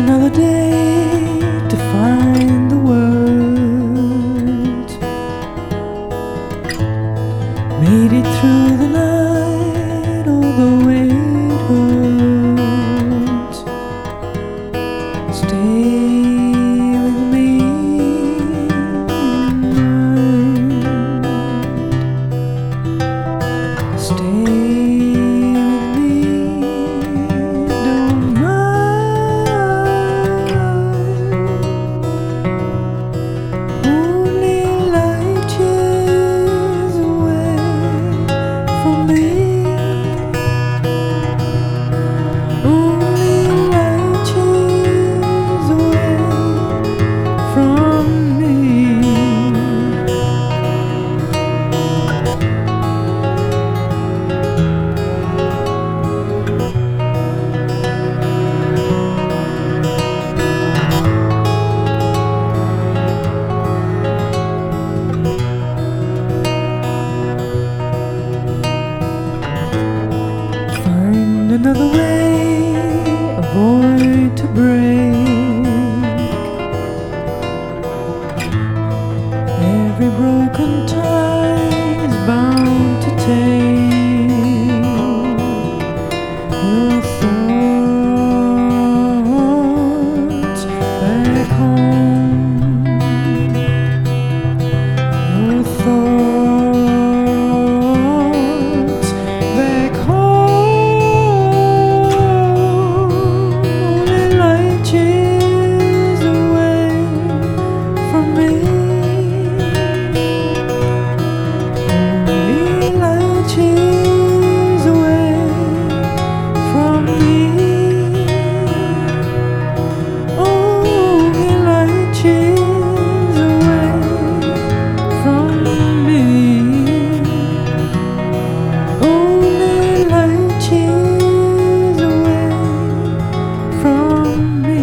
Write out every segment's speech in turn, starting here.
another day to find the words. Made it through the night, although it hurts. Stay with me tonight. Stay with me, don't mind. Only light years away from me. Only light years away from me. Find another way, avoid to break every broken tie is bound to take your thoughts back home. Your thoughts back home. Only light years away from me. Only light years away from me. Only light years away from me. Only light years away from me.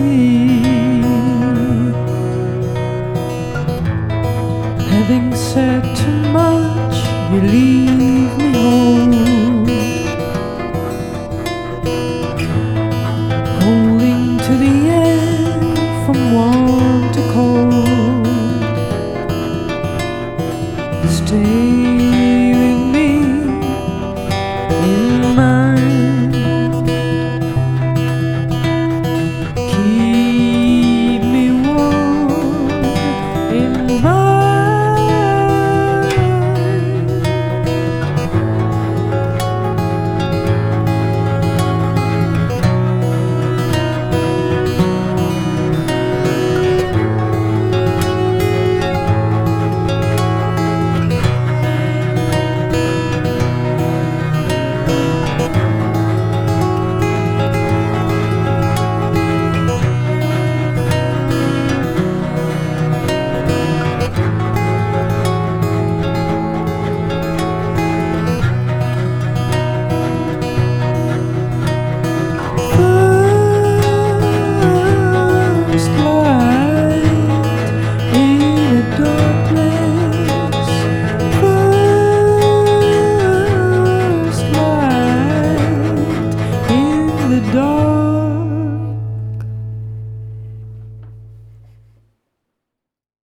Having said too much, you leave me whole, holding to the end from warm to cold. Stay with me in mind. Keep me warm in mind. First light in a dark place. First light in the dark.